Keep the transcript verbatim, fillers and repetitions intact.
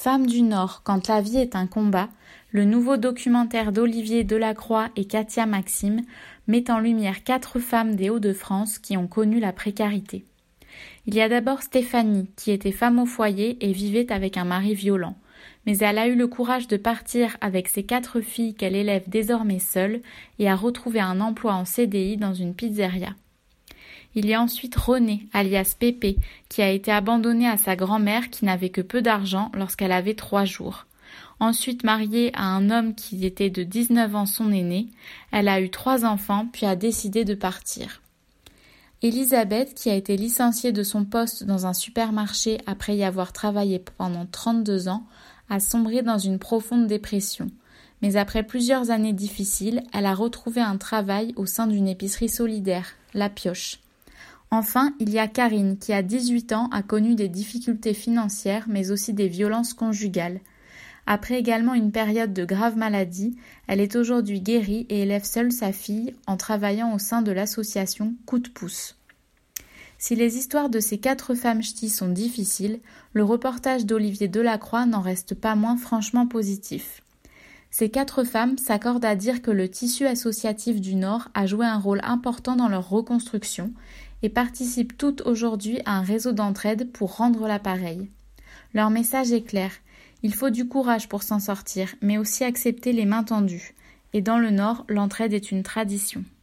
Femmes du Nord, quand la vie est un combat, le nouveau documentaire d'Olivier Delacroix et Katia Maxime met en lumière quatre femmes des Hauts-de-France qui ont connu la précarité. Il y a d'abord Stéphanie, qui était femme au foyer et vivait avec un mari violent. Mais elle a eu le courage de partir avec ses quatre filles qu'elle élève désormais seule et a retrouvé un emploi en C D I dans une pizzeria. Il y a ensuite Renée, alias Pépé, qui a été abandonnée à sa grand-mère qui n'avait que peu d'argent lorsqu'elle avait trois jours. Ensuite mariée à un homme qui était de dix-neuf ans son aîné, elle a eu trois enfants puis a décidé de partir. Elisabeth, qui a été licenciée de son poste dans un supermarché après y avoir travaillé pendant trente-deux ans, a sombré dans une profonde dépression. Mais après plusieurs années difficiles, elle a retrouvé un travail au sein d'une épicerie solidaire, La Pioche. Enfin, il y a Karine, qui à dix-huit ans a connu des difficultés financières mais aussi des violences conjugales. Après également une période de grave maladie, elle est aujourd'hui guérie et élève seule sa fille en travaillant au sein de l'association Coup de pouce. Si les histoires de ces quatre femmes ch'tis sont difficiles, le reportage d'Olivier Delacroix n'en reste pas moins franchement positif. Ces quatre femmes s'accordent à dire que le tissu associatif du Nord a joué un rôle important dans leur reconstruction et participent toutes aujourd'hui à un réseau d'entraide pour rendre l'appareil. Leur message est clair. Il faut du courage pour s'en sortir, mais aussi accepter les mains tendues. Et dans le Nord, l'entraide est une tradition.